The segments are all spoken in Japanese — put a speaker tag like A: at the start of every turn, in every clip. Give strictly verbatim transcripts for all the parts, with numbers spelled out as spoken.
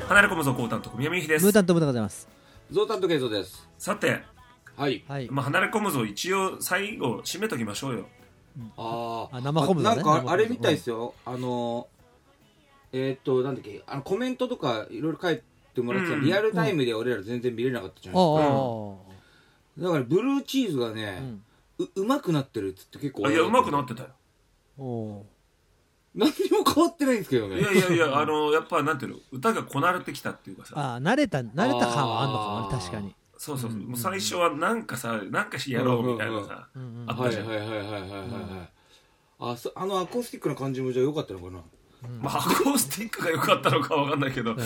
A: 離れ込むぞコウタンと宮見ひです。
B: ムータンとムータンございます。
C: ゾウタンとケイゾウです。
A: さて、
C: はい、
B: はい、
A: まあ、離れ込むぞ一応最後締めときましょうよ。
C: あ
B: あ、生コムぞね。
C: なんかあれみたいですよ、うん、あのえー、っとなんだっけ、あのコメントとかいろいろ書いてもらってた、うん、リアルタイムで俺ら全然見れなかったじゃないですか、うん、だからブルーチーズがね、うん、う, うまくなってるっつって結構。
A: いやうまくなってたよ。
C: お何にも変わってないんですけどね。
A: いやいやいやあのやっぱなんていうの、歌がこなれてきたっていうかさ、
B: あ慣れた慣れた感はあんのかもね。確かに
A: そうそうそう、うんうん、もう最初はなんかさなんかしやろうみたいなさ、うんうんうん、あったじゃん。
C: はいはいはいはいはいはい、はい、あ, そあのアコースティックな感じもじゃあ良かったのかな、
A: うんまあ、アコースティックが良かったのか分かんないけど、うん、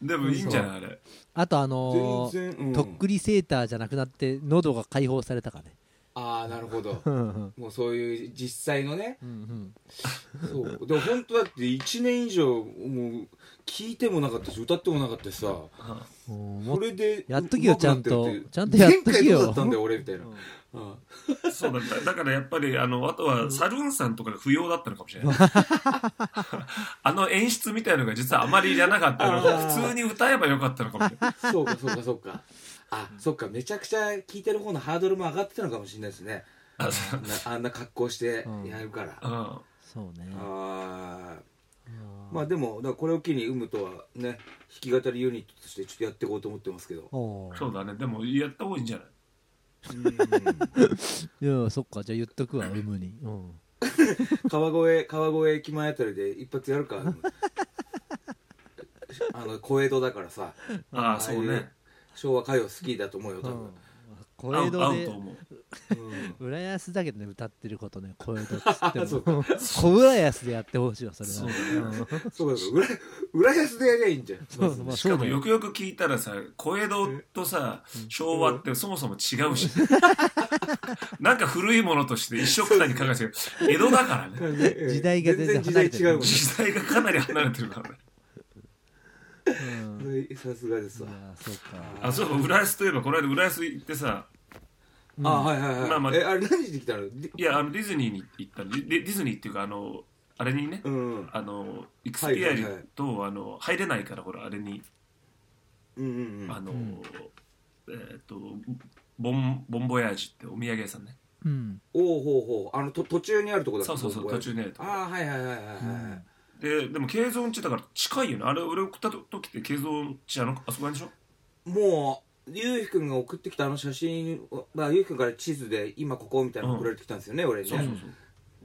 A: でもいいんじゃないあれ。
B: あとあのーうん、とっくりセーターじゃなくなって喉が解放されたかね。
C: ああなるほどもうそういう実際のね、うんうん、そうでも本当だっていちねん以上もう聞いてもなかったし歌ってもなかったしさ、それで
B: やっときよちゃんとちゃんとやっときよ。
C: 前回どうだったんだよ俺みたいな、
A: うんうん、そうだっただからやっぱりあのあとはサルーンさんとかが不要だったのかもしれないあの演出みたいなのが実はあまりいらなかったのが普通に歌えばよかったのかもしれない
C: そうかそうかそうかあ、そっか、めちゃくちゃ聴いてる方のハードルも上がってたのかもしれないですね。あ, あんな格好してやるから、うんうん、
B: そうね。
C: あまあでもだからこれを機にウムとはね弾き語りユニットとしてちょっとやっていこうと思ってますけど。
A: そうだね。でもやった方がいいんじゃない。
B: うんいやそっか、じゃあ言っとくわウムに、うん、
C: 川越川越駅前あたりで一発やるかあの小江戸だからさ。
A: ああそうね、
C: 昭和歌謡好きだと思うよ多分、うん、
B: 小江戸で浦安だけどね歌ってることね、小江戸っつっても小浦安でやってほしいわそれは。
C: そうだ浦浦安でやりゃいいんじゃん。
A: そうそう、まあ、しかもよくよく聞いたらさ小江戸とさ昭和ってそもそも違うし、ね、なんか古いものとして一緒くたに考えてる江戸だからね
B: 時代が全然離れてる、
A: 時代がかなり離れてるからね。
C: さすがですわ。
B: そうか。
A: あ、そうか。浦安といえばこの間浦安行ってさ、
C: うん、あはいはいはい、まあまあ、えあれ何時で来たの。い
A: やあのディズニーに行ったの。ディズニーっていうかあのあれにね、うん、あのイクスピアリと、はいはいはい、あの入れないからほらあれに、うんうんうん、あの、うん、えー、っとボンボンボヤージってお土産屋さんね、
C: うん、おおほうほう、あのと途中にあるとこだった。
A: そうそうそう途中にあるとこ。
C: あはいはいはいはいはい、うん
A: で, でも慶三地だから近いよね。あれ俺送った時って慶三地あのあそこなんでしょ。
C: もうゆうひくんが送ってきたあの写真まあゆうひくんから地図で今ここみたいなの送られてきたんですよね、うん、俺ね。そうそうそう。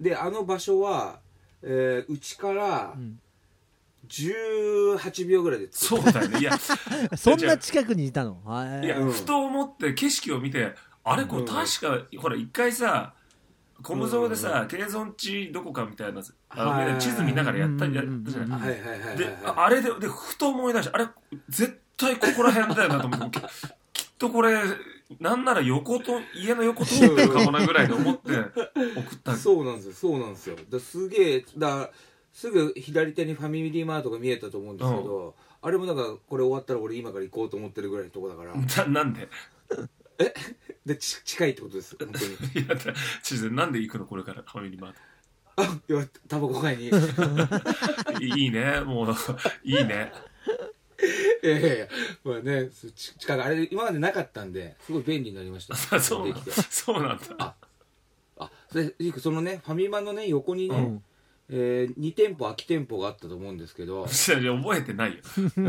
C: であの場所はうち、えー、からじゅうはちびょうぐらいで、うん、
A: そうだよね。いや
B: そんな近くにいたの。
A: いや、うん、ふと思って景色を見てあれこれ確か、うん、ほら一回さコムゾーでさ、慶三地どこかみたいなあ地図見ながらやったやったじゃない。で、あれででふと思い出して、あれ絶対ここら辺だよなと思ってきっとこれなんなら横と家の横通ってるかもなぐらいで思って送った。
C: そうなんですよそうなんですよ。だすげえだすぐ左手にファミリーマートが見えたと思うんですけど、うん、あれもなんかこれ終わったら俺今から行こうと思ってるぐらいのとこだから。
A: な, なんで
C: えでち近いってことです本当に。
A: いや地図なんで行くのこれからファミリーマート。
C: あいやタバコ買いに
A: いいねもういいね。
C: いやいやいやまあね近くあれ今までなかったんですごい便利になりました。
A: そうなんだ。そうなんだ。
C: ああそれそのねファミマのね横にね、うんえー、に店舗空き店舗があったと思うんですけど
A: 覚えてないよ、うん、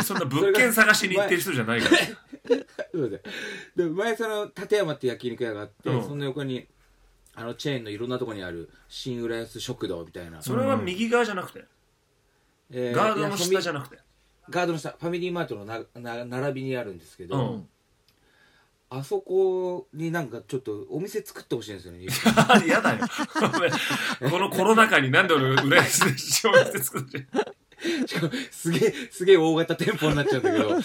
A: そんな物件探しに行ってる人じゃないから
C: そうでで前その立山って焼肉屋があって、うん、その横にあのチェーンのいろんなとこにある新浦安食堂みたいな。
A: それは右側じゃなくて、えー、ガードの下じゃなくて
C: ガードの下ファミリーマートのなな並びにあるんですけど、うんあそこになんかちょっとお店作ってほしいんですよね。
A: やだよこのコロナ禍になんで俺浦安でお店作って
C: しかもすげえすげえ大型店舗になっちゃうんだけど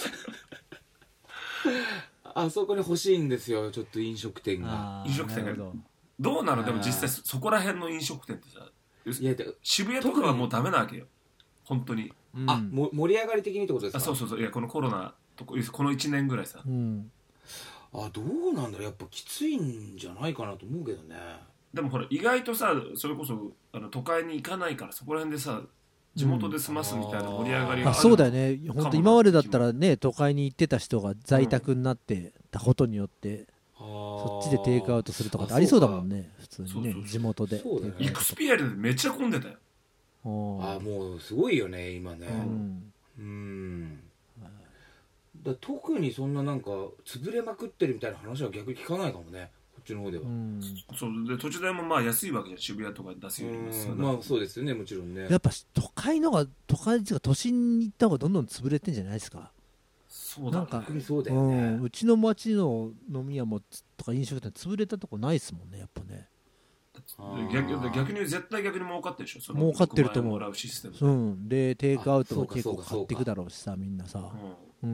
C: あそこに欲しいんですよちょっと飲食店が。
A: 飲食店がどうなの。でも実際そこら辺の飲食店ってさいや渋谷とかはもうダメなわけよ本当に、
C: うん、あも盛り上がり的にってことですか。
A: あそうそうそういやこのコロナとこのいちねんぐらいさ、うん
C: あどうなんだろうやっぱきついんじゃないかなと思うけどね。
A: でもほら意外とさそれこそあの都会に行かないからそこら辺でさ地元で済ますみたいな盛り上がりがある、
B: あそうだよね。本当今までだったらね、都会に行ってた人が在宅になってたことによって、うん、そっちでテイクアウトするとかってありそうだもんね。普通にね、そうそうそう、地元で。
A: イクスピアリでめっちゃ混んでたよ。
C: ああ、もうすごいよね今ね。うん、うんだ特にそんななんか潰れまくってるみたいな話は逆に聞かないかもね、こっちの方では。うん、
A: そうで土地代もまあ安いわけじゃん、渋谷とか出すよりも。
C: うん、まあそうですよね、もちろんね。
B: やっぱ都会のが都会とか都心に行った方がどんどん潰れてんじゃないですか。
A: そうだね、
B: なんか
C: そうだよね、
B: うん、うちの町の飲み屋もとか飲食店潰れたとこないですもんね、やっぱね。
A: 逆, 逆に絶対逆に儲かってるでしょ、その
B: 儲かってると思う。
A: もらうシステム、
B: うん、でテイクアウトも結構買っていくだろうしさ、みんなさ、うん、うん、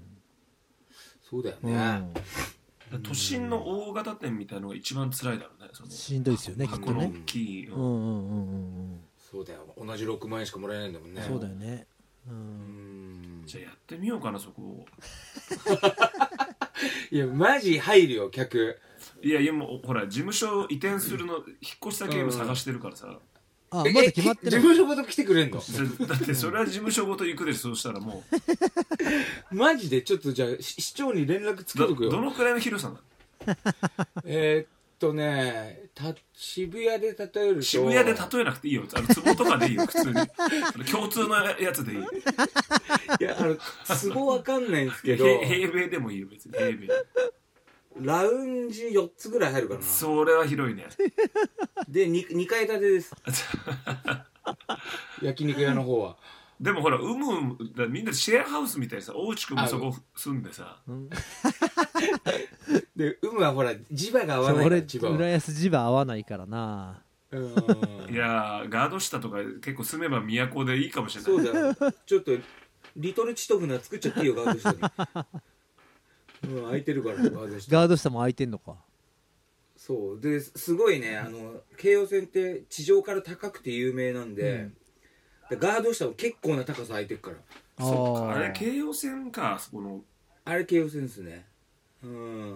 C: そうだよね、
A: うん、都心の大型店みたいなのが一番辛いだろうね、その
B: しんどいですよね、きっとね。
A: 大きい、
B: うんうんうんうん、
C: そうだよ、同じろくまん円しかもらえないんだもんね。
B: そうだよね、
C: うん、
A: じゃあやってみようかな、そこを
C: いやマジ入るよ客。
A: いやいや、もうほら事務所移転するの、引っ越し先今探してるからさ、
B: あ、まだ決まってない。
C: 事務所ごと来てくれんの？
A: だってそれは事務所ごと行くで、そうしたらも
C: うマジでちょっとじゃあ市長に連絡つけとくよ。
A: ど, どのくらいの広さなの？
C: えっとねた渋谷で例えると、
A: 渋谷で例えなくていいよ、あの壺とかでいいよ普通に共通のやつでいい。い
C: や、あの壺わかんないんですけど
A: 平米でもいいよ別に。平米
C: ラウンジよっつぐらい入るかな。
A: それは広いね。
C: で 2, にかい建てです焼肉屋の方は。
A: でもほらうむうむだ、みんなシェアハウスみたいにさ、大内くんもそこ住んでさ、うん、
C: でうむはほら磁場が合わないから。
B: 俺浦安磁場合わないからな。
C: うん
A: いやガード下とか結構住めば都でいいかもしれない。
C: そうだよちょっとリトルチトフナ作っちゃっていいよ、ガード下にうん、空いてるから、ね、ガード下。
B: ガード下も空いてんのか。
C: そうですごいね、あの京葉線って地上から高くて有名なんで、うん、ガード下も結構な高さ空いてるから。
A: そっか、あれ京葉線か、そこの
C: あれ京葉線ですね。うん。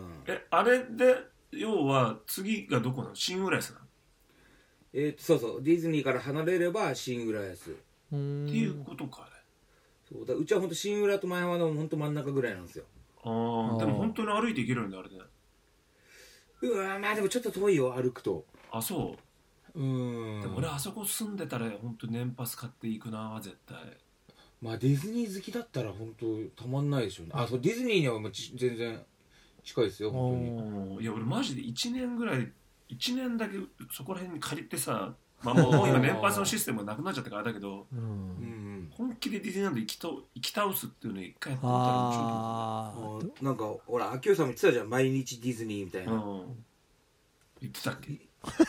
A: えあれで要は次がどこなの？新浦安なの？
C: えー、とそうそう、ディズニーから離れれば新浦安
A: っていうことか。あ
C: れそうだ、うちは本当新浦と前浜の本当真ん中ぐらいなんですよ。
A: ああ、でも本当に歩いて行けるんだあれね。
C: うわ、まあでもちょっと遠いよ、歩くと。
A: あ、そう。うん。でも俺あそこ住んでたら本当年パス買っていくな絶対。
C: まあディズニー好きだったら本当たまんないでしょうね。あ、そう、ディズニーにはもう全然近いですよ本当に。
A: いや俺マジでいちねんぐらいいちねんだけそこら辺に借りてさ、まあもう今年パスのシステムがなくなっちゃったからだけど、うん、本気でディズニーランド行きと行き倒すっていうのを一回やってみたら面
C: 白い。なんかほら秋代さんも言ってたじゃん、毎日ディズニーみたいな、うん、
A: 言ってたっけ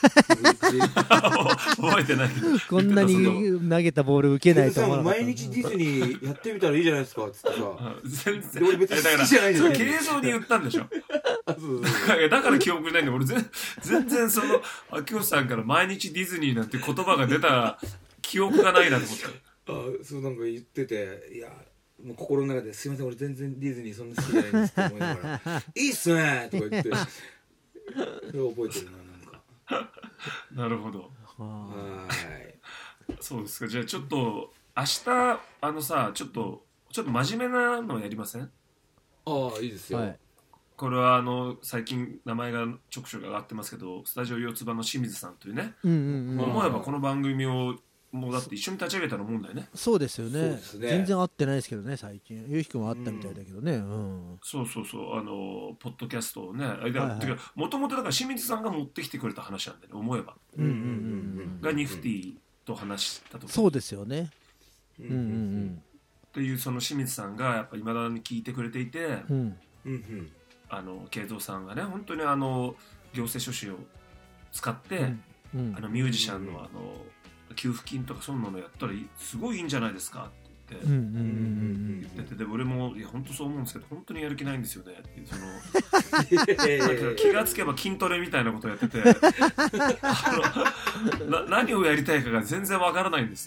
A: 覚えてない。
B: こんなに投げたボール受けないと思わなかった。
C: 毎日ディズニーやってみたらいいじゃないですかっつってさ
A: 全然俺別に好きじゃないじゃん。それ形状に言ったんでしょだから記憶にないんだ。俺全然その秋元さんから毎日ディズニーなんて言葉が出た記憶がないなと思った。
C: あ、そうなんか言ってて、いやもう心の中ですいません俺全然ディズニーそんな好きじゃないんですって思いながらいいっすねとか言ってそれ覚えてるな。
A: なるほど。
C: はい。
A: そうですか。じゃあちょっと明日あのさちょっとちょっと真面目なのやりません？あ
C: あ、いいですよ。はい、
A: これはあの最近名前がちょくちょく上がってますけど、スタジオ四つ葉の清水さんというね、
B: うんうんうん、
A: 思えばこの番組をもうだって一緒に立ち上げたらもんだよね。
B: そうですよ ね, ですね。全然会ってないですけどね最近。ゆうひくんは会ったみたいだけどね、うんうん、
A: そうそうそう、あのポッドキャストをね、もともとだから清水さんが持ってきてくれた話なんだよね、思えば、うんうんうん、がニフティと話したと。
B: そうですよね、うんうんうん、
A: っていうその清水さんがやっぱ未だに聞いてくれていて、
C: うんうん、
A: あの慶三さんがね本当にあの行政書士を使って、うんうん、あのミュージシャンのあの給付金とかそんなのやったらすごいいいんじゃないですかって言って、うんうんうんうん、言ってて、で俺もいや本当そう思うんですけど本当にやる気ないんですよねっていう、その気がつけば筋トレみたいなことをやっててあのな何をやりたいかが全然わからないんです。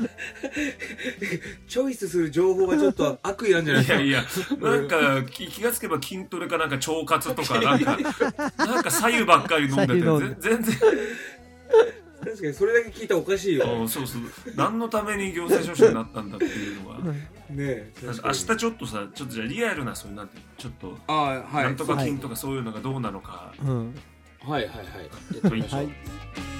C: チョイスする情報がちょっと悪意なんじゃないですか。
A: いやいや、なんか気がつけば筋トレかなんか腸活とかなんかなんか左右ばっかり飲んでて全然
C: 確かにそれだけ聞いたらおかしいよ。
A: そうそう、何のために行政書士になったんだっていうのはね
C: え、
A: 明日ちょっとさ、ちょっとじゃあリアルなそういうなんてちょっと
C: あ、はい、
A: なんとか金とかそういうのがどうなのか、
C: はいはいはい、やってみましょう。はい。